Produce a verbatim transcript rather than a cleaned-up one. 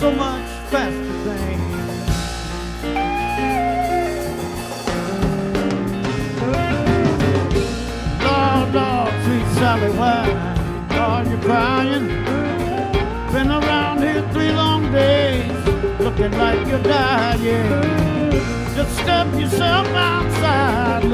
so much faster thing. Lord, Lord, sweet Sally, why are you crying? Been around here three long days, looking like you're dying. Just step yourself outside.